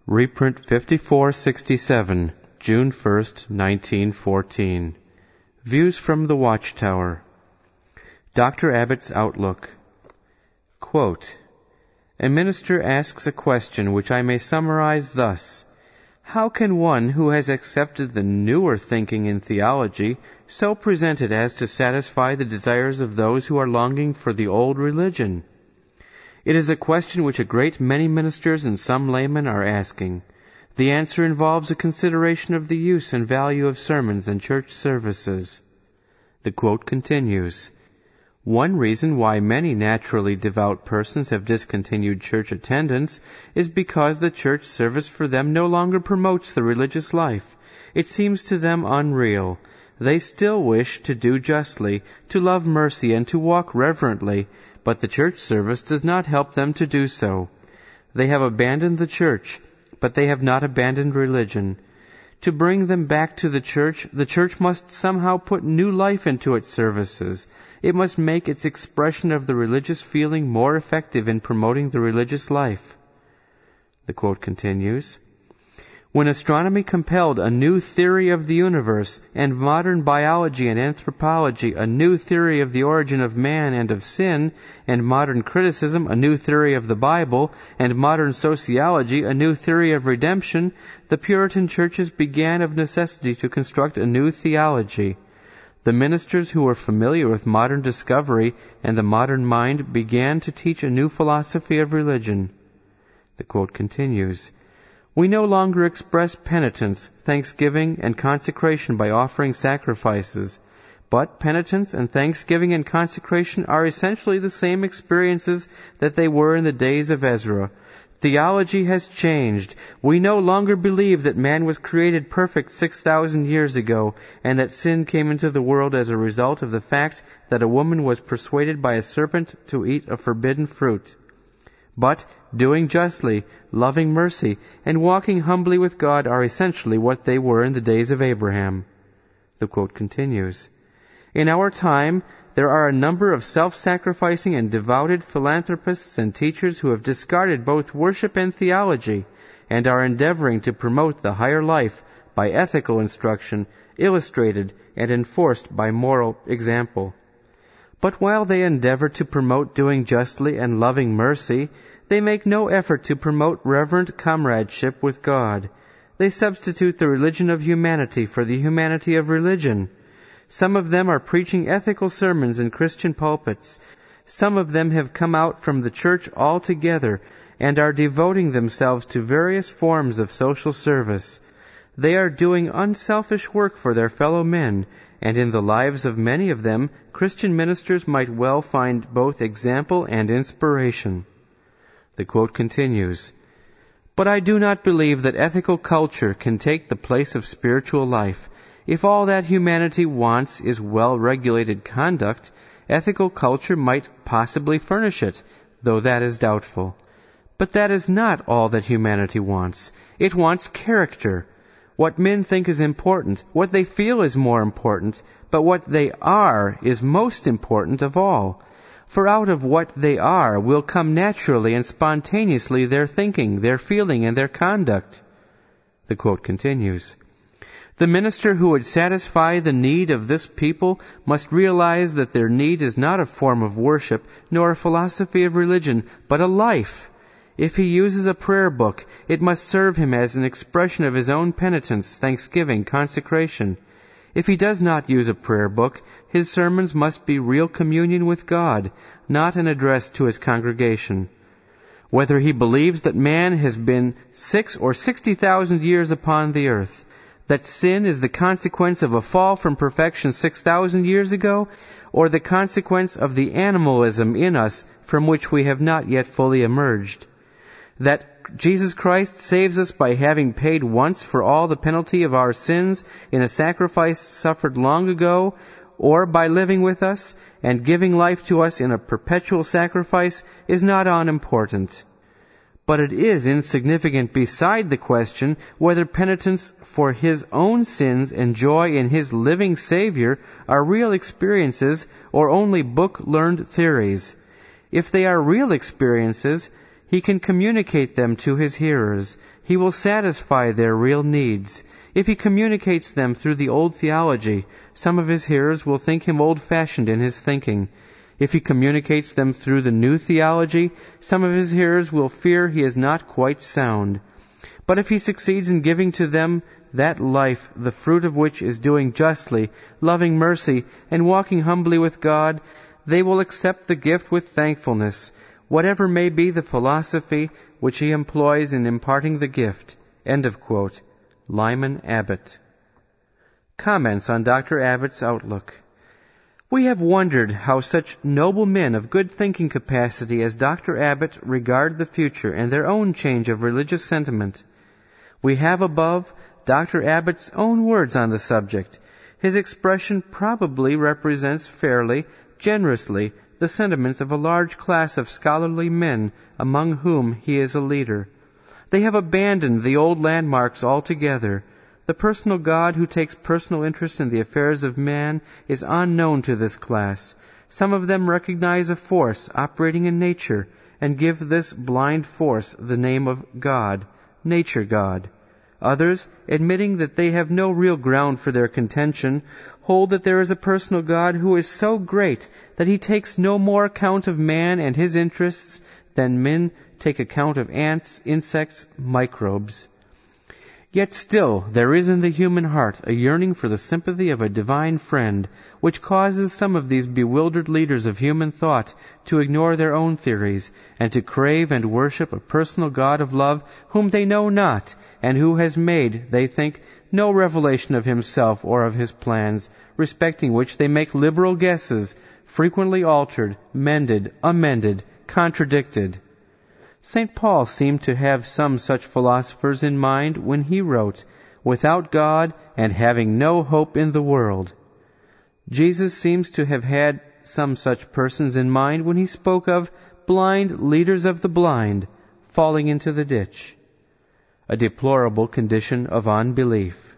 Reprint 5467, June 1st, 1914. Views from the Watchtower. Dr. Abbott's Outlook. Quote, "A minister asks a question which I may summarize thus. How can one who has accepted the newer thinking in theology so present it as to satisfy the desires of those who are longing for the old religion? It is a question which a great many ministers and some laymen are asking. The answer involves a consideration of the use and value of sermons and church services." The quote continues, "One reason why many naturally devout persons have discontinued church attendance is because the church service for them no longer promotes the religious life. It seems to them unreal. They still wish to do justly, to love mercy, and to walk reverently, but the church service does not help them to do so. They have abandoned the church, but they have not abandoned religion. To bring them back to the church must somehow put new life into its services. It must make its expression of the religious feeling more effective in promoting the religious life." The quote continues, "When astronomy compelled a new theory of the universe, and modern biology and anthropology a new theory of the origin of man and of sin, and modern criticism a new theory of the Bible, and modern sociology a new theory of redemption, the Puritan churches began of necessity to construct a new theology. The ministers who were familiar with modern discovery and the modern mind began to teach a new philosophy of religion." The quote continues, "We no longer express penitence, thanksgiving, and consecration by offering sacrifices. But penitence and thanksgiving and consecration are essentially the same experiences that they were in the days of Ezra. Theology has changed. We no longer believe that man was created perfect 6,000 years ago, and that sin came into the world as a result of the fact that a woman was persuaded by a serpent to eat a forbidden fruit. But doing justly, loving mercy, and walking humbly with God are essentially what they were in the days of Abraham." The quote continues, "In our time, there are a number of self-sacrificing and devoted philanthropists and teachers who have discarded both worship and theology, and are endeavoring to promote the higher life by ethical instruction, illustrated and enforced by moral example. But while they endeavor to promote doing justly and loving mercy, they make no effort to promote reverent comradeship with God. They substitute the religion of humanity for the humanity of religion. Some of them are preaching ethical sermons in Christian pulpits. Some of them have come out from the church altogether and are devoting themselves to various forms of social service. They are doing unselfish work for their fellow men, and in the lives of many of them, Christian ministers might well find both example and inspiration." The quote continues, "But I do not believe that ethical culture can take the place of spiritual life. If all that humanity wants is well-regulated conduct, ethical culture might possibly furnish it, though that is doubtful. But that is not all that humanity wants. It wants character. What men think is important, what they feel is more important, but what they are is most important of all. For out of what they are will come naturally and spontaneously their thinking, their feeling, and their conduct." The quote continues, "The minister who would satisfy the need of this people must realize that their need is not a form of worship, nor a philosophy of religion, but a life. If he uses a prayer book, it must serve him as an expression of his own penitence, thanksgiving, consecration. If he does not use a prayer book, his sermons must be real communion with God, not an address to his congregation. Whether he believes that man has been 6 or 60,000 years upon the earth, that sin is the consequence of a fall from perfection 6,000 years ago, or the consequence of the animalism in us from which we have not yet fully emerged, that Jesus Christ saves us by having paid once for all the penalty of our sins in a sacrifice suffered long ago, or by living with us and giving life to us in a perpetual sacrifice, is not unimportant. But it is insignificant beside the question whether penitence for his own sins and joy in his living Savior are real experiences or only book-learned theories. If they are real experiences, He can communicate them to his hearers. He will satisfy their real needs. If he communicates them through the old theology, some of his hearers will think him old-fashioned in his thinking. If he communicates them through the new theology, some of his hearers will fear he is not quite sound. But if he succeeds in giving to them that life, the fruit of which is doing justly, loving mercy, and walking humbly with God, they will accept the gift with thankfulness, whatever may be the philosophy which he employs in imparting the gift. End of quote. Lyman Abbott. Comments on Dr. Abbott's outlook. We have wondered how such noble men of good thinking capacity as Dr. Abbott regard the future and their own change of religious sentiment. We have above Dr. Abbott's own words on the subject. His expression probably represents fairly, generously, the sentiments of a large class of scholarly men among whom he is a leader. They have abandoned the old landmarks altogether. The personal God who takes personal interest in the affairs of man is unknown to this class. Some of them recognize a force operating in nature and give this blind force the name of God, Nature God. Others, admitting that they have no real ground for their contention, hold that there is a personal God who is so great that he takes no more account of man and his interests than men take account of ants, insects, microbes. Yet still there is in the human heart a yearning for the sympathy of a divine friend, which causes some of these bewildered leaders of human thought to ignore their own theories, and to crave and worship a personal God of love whom they know not, and who has made, they think, no revelation of himself or of his plans, respecting which they make liberal guesses, frequently altered, mended, amended, contradicted. St. Paul seemed to have some such philosophers in mind when he wrote, "Without God and having no hope in the world." Jesus seems to have had some such persons in mind when he spoke of blind leaders of the blind falling into the ditch. A deplorable condition of unbelief.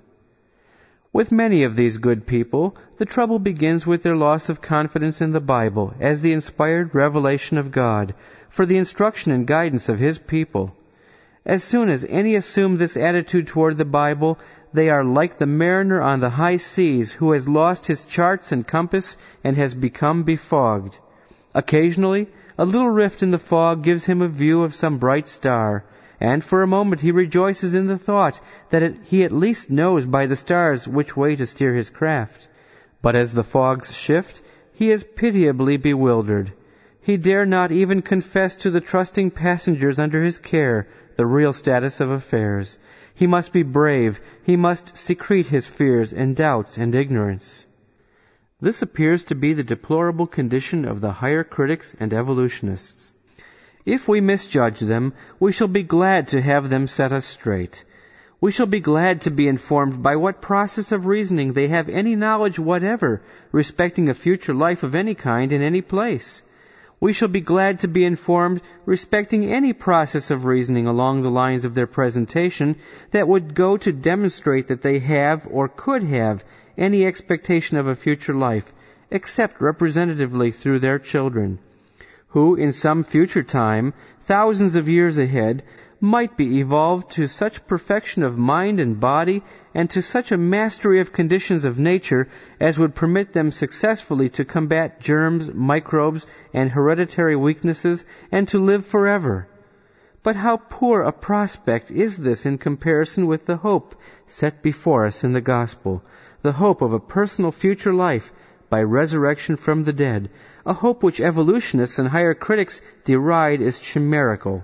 With many of these good people, the trouble begins with their loss of confidence in the Bible as the inspired revelation of God, for the instruction and guidance of his people. As soon as any assume this attitude toward the Bible, they are like the mariner on the high seas who has lost his charts and compass and has become befogged. Occasionally, a little rift in the fog gives him a view of some bright star, and for a moment he rejoices in the thought that he at least knows by the stars which way to steer his craft. But as the fogs shift, he is pitiably bewildered. He dare not even confess to the trusting passengers under his care the real status of affairs. He must be brave. He must secrete his fears and doubts and ignorance. This appears to be the deplorable condition of the higher critics and evolutionists. If we misjudge them, we shall be glad to have them set us straight. We shall be glad to be informed by what process of reasoning they have any knowledge whatever respecting a future life of any kind in any place. We shall be glad to be informed respecting any process of reasoning along the lines of their presentation that would go to demonstrate that they have or could have any expectation of a future life, except representatively through their children, who in some future time, thousands of years ahead, might be evolved to such perfection of mind and body and to such a mastery of conditions of nature as would permit them successfully to combat germs, microbes, and hereditary weaknesses, and to live forever. But how poor a prospect is this in comparison with the hope set before us in the gospel, the hope of a personal future life by resurrection from the dead, a hope which evolutionists and higher critics deride as chimerical.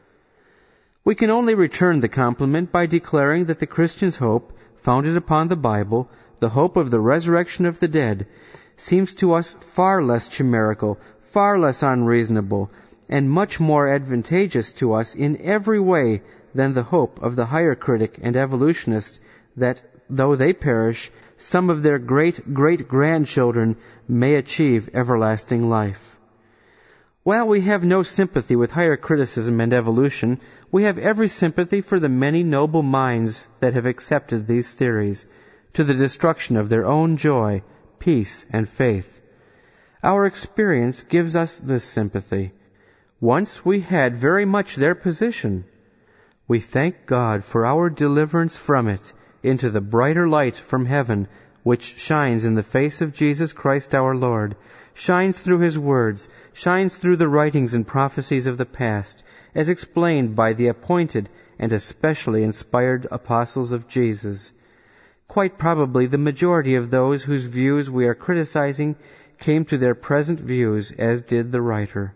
We can only return the compliment by declaring that the Christian's hope, founded upon the Bible, the hope of the resurrection of the dead, seems to us far less chimerical, far less unreasonable, and much more advantageous to us in every way than the hope of the higher critic and evolutionist that, though they perish, some of their great-great-grandchildren may achieve everlasting life. While we have no sympathy with higher criticism and evolution, we have every sympathy for the many noble minds that have accepted these theories, to the destruction of their own joy, peace, and faith. Our experience gives us this sympathy. Once we had very much their position. We thank God for our deliverance from it into the brighter light from heaven, which shines in the face of Jesus Christ our Lord, shines through His words, shines through the writings and prophecies of the past, as explained by the appointed and especially inspired apostles of Jesus. Quite probably the majority of those whose views we are criticizing came to their present views as did the writer.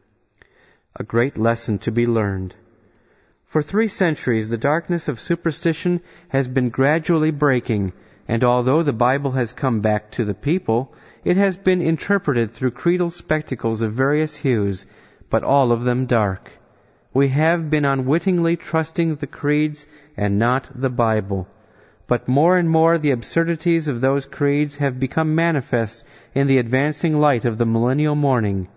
A great lesson to be learned. For 3 centuries the darkness of superstition has been gradually breaking, and although the Bible has come back to the people, it has been interpreted through creedal spectacles of various hues, but all of them dark. We have been unwittingly trusting the creeds and not the Bible. But more and more the absurdities of those creeds have become manifest in the advancing light of the millennial morning.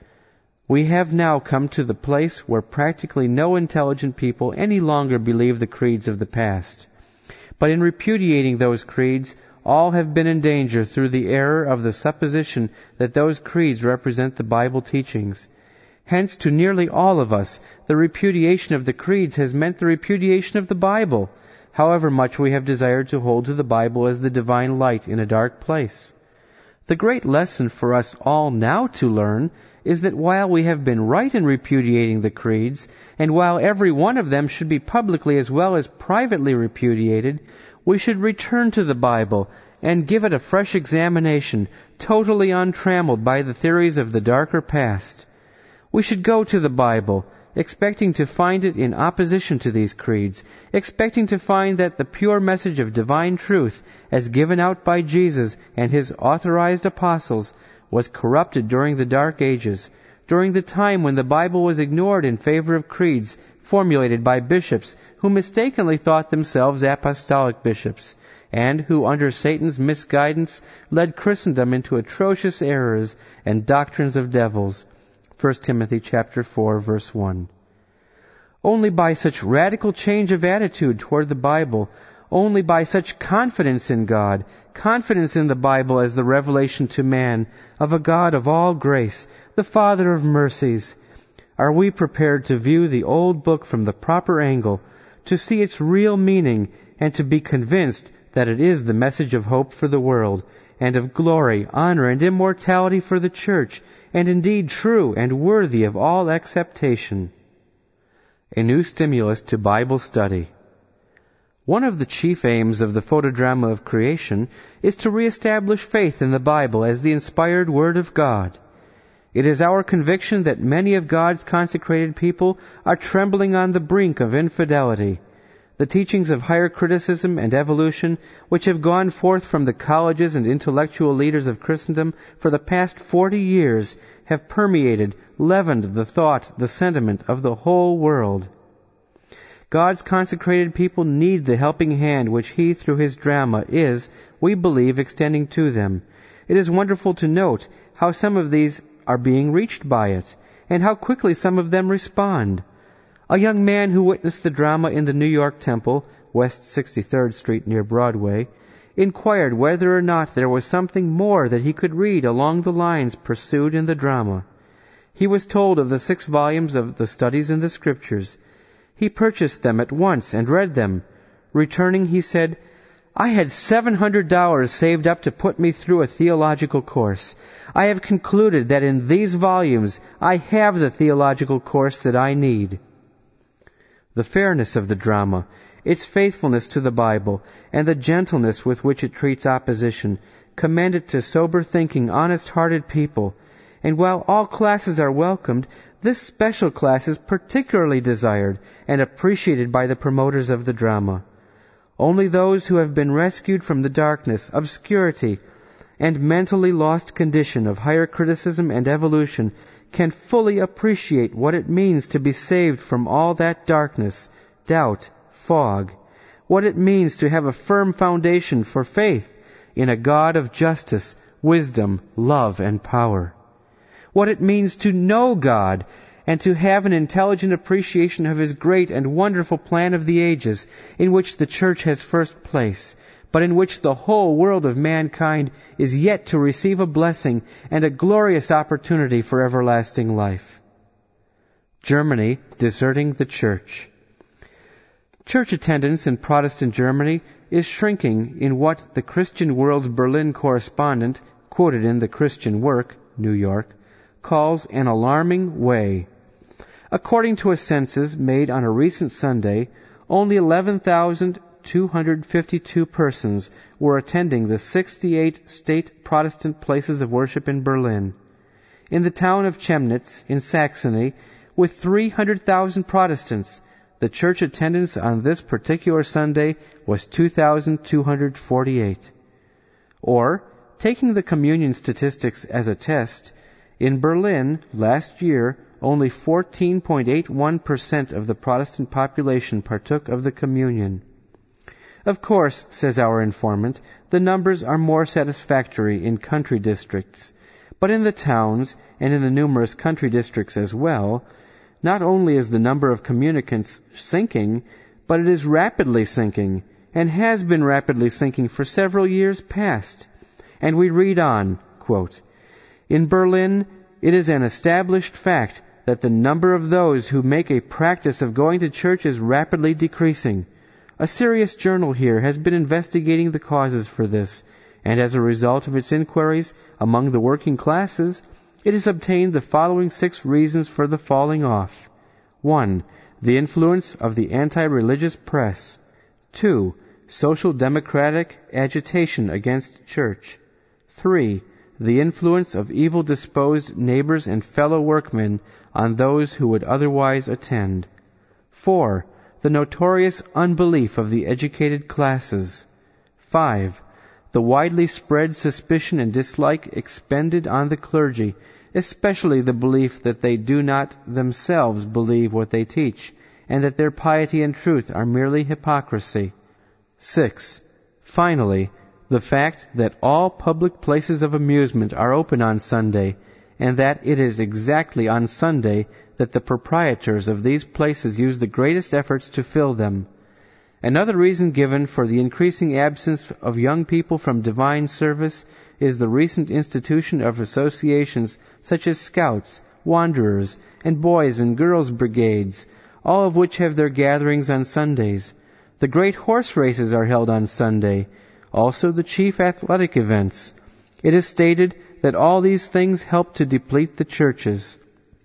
We have now come to the place where practically no intelligent people any longer believe the creeds of the past. But in repudiating those creeds, all have been in danger through the error of the supposition that those creeds represent the Bible teachings. Hence, to nearly all of us, the repudiation of the creeds has meant the repudiation of the Bible, however much we have desired to hold to the Bible as the divine light in a dark place. The great lesson for us all now to learn is that while we have been right in repudiating the creeds, and while every one of them should be publicly as well as privately repudiated, we should return to the Bible and give it a fresh examination, totally untrammeled by the theories of the darker past. We should go to the Bible, expecting to find it in opposition to these creeds, expecting to find that the pure message of divine truth, as given out by Jesus and His authorized apostles, was corrupted during the Dark Ages, during the time when the Bible was ignored in favor of creeds formulated by bishops who mistakenly thought themselves apostolic bishops, and who, under Satan's misguidance, led Christendom into atrocious errors and doctrines of devils. 1 Timothy chapter 4, verse 1. Only by such radical change of attitude toward the Bible, only by such confidence in God, confidence in the Bible as the revelation to man of a God of all grace, the Father of mercies, are we prepared to view the old book from the proper angle, to see its real meaning, and to be convinced that it is the message of hope for the world, and of glory, honor, and immortality for the Church, and indeed true and worthy of all acceptation. A new stimulus to Bible study. One of the chief aims of the photodrama of creation is to reestablish faith in the Bible as the inspired Word of God. It is our conviction that many of God's consecrated people are trembling on the brink of infidelity. The teachings of higher criticism and evolution, which have gone forth from the colleges and intellectual leaders of Christendom for the past 40 years, have permeated, leavened the thought, the sentiment of the whole world. God's consecrated people need the helping hand which He, through His drama, is, we believe, extending to them. It is wonderful to note how some of these are being reached by it, and how quickly some of them respond. A young man who witnessed the drama in the New York Temple, West 63rd Street near Broadway, inquired whether or not there was something more that he could read along the lines pursued in the drama. He was told of the 6 volumes of the Studies in the Scriptures. He purchased them at once and read them. Returning, he said, "I had $700 saved up to put me through a theological course. I have concluded that in these volumes I have the theological course that I need." The fairness of the drama, its faithfulness to the Bible, and the gentleness with which it treats opposition, commend it to sober-thinking, honest-hearted people. And while all classes are welcomed, this special class is particularly desired and appreciated by the promoters of the drama. Only those who have been rescued from the darkness, obscurity, and mentally lost condition of higher criticism and evolution can fully appreciate what it means to be saved from all that darkness, doubt, fog, what it means to have a firm foundation for faith in a God of justice, wisdom, love, and power, what it means to know God and to have an intelligent appreciation of His great and wonderful plan of the ages, in which the Church has first place, but in which the whole world of mankind is yet to receive a blessing and a glorious opportunity for everlasting life. Germany deserting the Church. Church attendance in Protestant Germany is shrinking in what the Christian World's Berlin correspondent, quoted in The Christian Work, New York, calls an alarming way. According to a census made on a recent Sunday, only 11,252 persons were attending the 68 state Protestant places of worship in Berlin. In the town of Chemnitz, in Saxony, with 300,000 Protestants, the church attendance on this particular Sunday was 2,248. Or, taking the communion statistics as a test, in Berlin last year, only 14.81% of the Protestant population partook of the communion. Of course, says our informant, the numbers are more satisfactory in country districts. But in the towns, and in the numerous country districts as well, not only is the number of communicants sinking, but it is rapidly sinking, and has been rapidly sinking for several years past. And we read on, quote, "In Berlin, it is an established fact that the number of those who make a practice of going to church is rapidly decreasing. A serious journal here has been investigating the causes for this, and as a result of its inquiries among the working classes, it has obtained the following 6 reasons for the falling off. 1. The influence of the anti-religious press. 2. Social democratic agitation against church. 3. The influence of evil-disposed neighbors and fellow workmen on those who would otherwise attend. 4. The notorious unbelief of the educated classes. 5. The widely spread suspicion and dislike expended on the clergy, especially the belief that they do not themselves believe what they teach, and that their piety and truth are merely hypocrisy. 6. Finally, the fact that all public places of amusement are open on Sunday, and that it is exactly on Sunday that the proprietors of these places use the greatest efforts to fill them. Another reason given for the increasing absence of young people from divine service is the recent institution of associations such as Scouts, Wanderers, and Boys and Girls Brigades, all of which have their gatherings on Sundays. The great horse races are held on Sunday, also the chief athletic events. It is stated that all these things help to deplete the churches."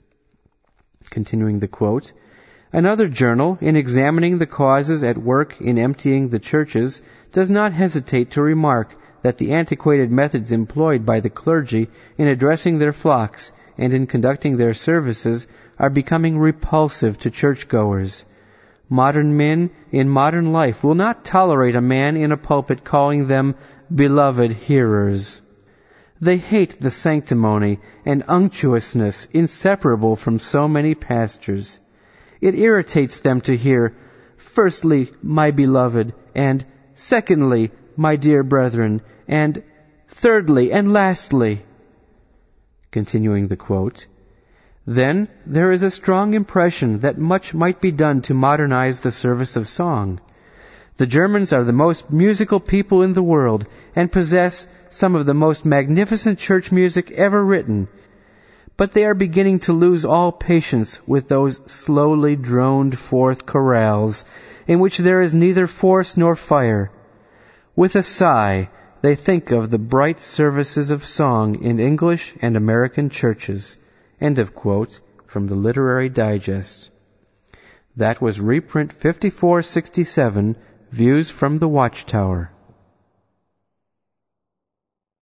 Continuing the quote, "Another journal, in examining the causes at work in emptying the churches, does not hesitate to remark that the antiquated methods employed by the clergy in addressing their flocks and in conducting their services are becoming repulsive to churchgoers. Modern men in modern life will not tolerate a man in a pulpit calling them beloved hearers. They hate the sanctimony and unctuousness inseparable from so many pastors. It irritates them to hear, 'Firstly, my beloved,' and 'Secondly, my dear brethren,' and 'Thirdly and lastly.'" Continuing the quote, "Then there is a strong impression that much might be done to modernize the service of song. The Germans are the most musical people in the world and possess some of the most magnificent church music ever written, but they are beginning to lose all patience with those slowly droned forth chorales in which there is neither force nor fire. With a sigh, they think of the bright services of song in English and American churches." End of quote from the Literary Digest. That was reprint 5467, Views from the Watchtower.